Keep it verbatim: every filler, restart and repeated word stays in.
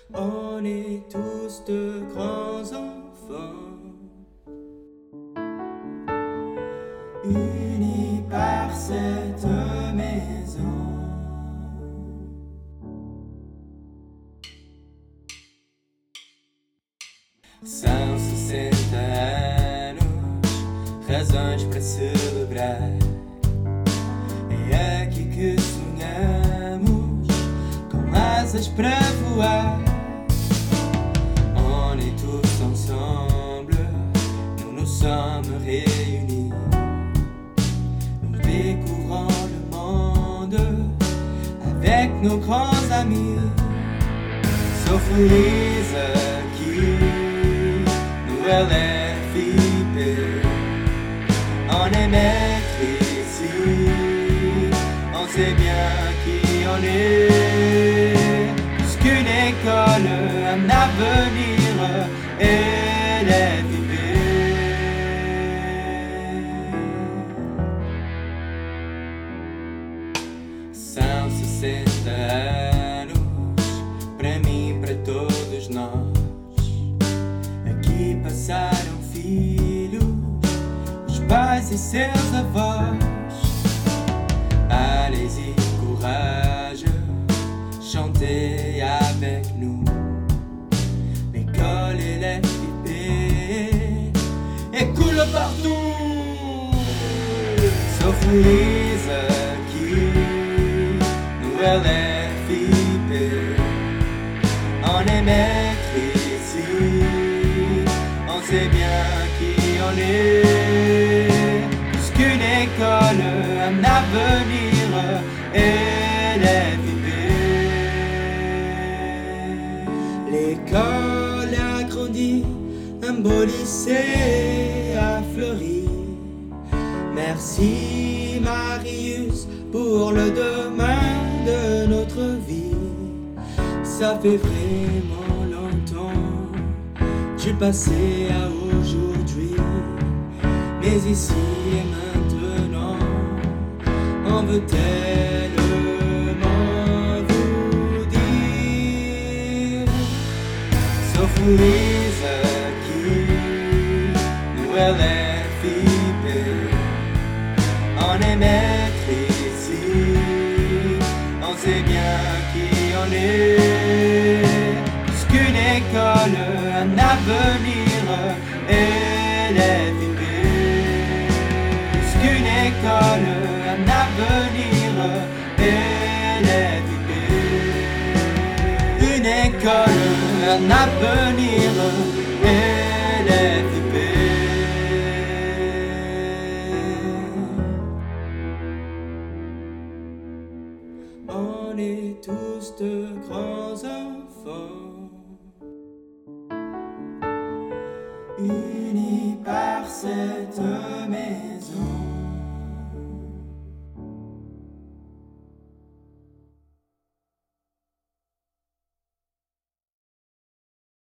On est tous de grands enfants, unis par cette maison. São sessenta anos, razões para celebrar. É aqui que sonhamos, com asas para voar. On est tous ensemble, nous nous sommes réunis. Nous découvrons le monde avec nos grands amis. Sauf Louise qui nous elle est flippée. On est maître ici, on sait bien qui on est. Plus qu'une école, un avenir, elle est vivée. São sessenta anos, para mim, para todos nós. Aqui passaram filhos, os pais e seus avós. Allez-y, courage, chantez avec nous. L'école et les pipés écoulent partout. Sauf Louise qui nous elle est flippée. On est maître ici, on sait bien qui on est. Plus qu'une école, un avenir, elle est vivée. L'école a grandi, un beau lycée a fleuri. Merci Marius pour le demain de notre vie. Ça fait vraiment longtemps du passé à aujourd'hui, mais ici et maintenant, on veut tellement vous dire. Sauf Louise qui nous elle est flippée. On est maître ici, on sait bien qui on est. Plus qu'une école, un avenir, elle est vivée. Plus qu'une école, un avenir, elle est vivée. Une école, un avenir, elle est vivée. On est tous de grands enfants, unis par cette maison.